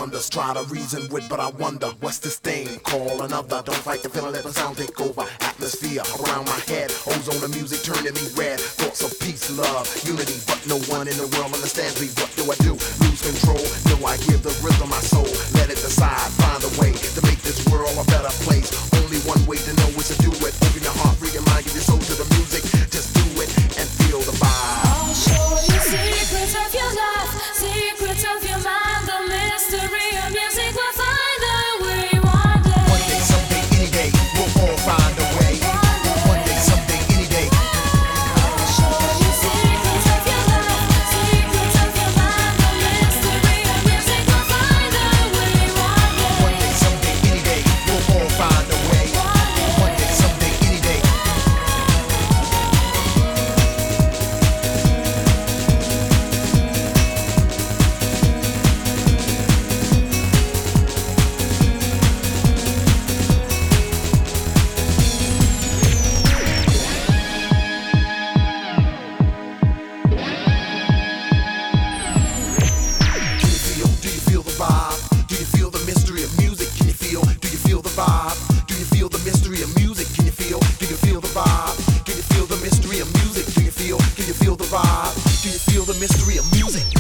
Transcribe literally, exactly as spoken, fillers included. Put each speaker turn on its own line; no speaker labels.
wonders. Try to reason with, but I wonder what's this thing? Call another. Don't fight the feeling, let the sound take over. Atmosphere around my head. Ozone the music turning me red. Thoughts of peace, love, unity, but no one in the world understands me. What do I do? Lose control? No, I give the rhythm my soul. Let it decide, find a way to make this world a better place. Only one way to know is to do it. Open your heart, free your mind, give your soul to the music. Just do it and feel the vibe.
I'll show you secrets of your life, secrets of your mind, the mystery of music will find a way one day.
One day, someday, any day, we'll all find a way. One day, someday, any day.
I'll show you secrets of your life, secrets of your mind, the mystery of music will find a way one day.
One day, someday, any day, we'll all find a way. One day, someday, any day. Do you feel the vibe? Do you feel the mystery of music? Can you feel? Do you feel the vibe? Do you feel the mystery of music? Can you feel? Do you feel the vibe? Can you feel the mystery of music? Do you feel? Can you feel the vibe? Do you feel the mystery of music?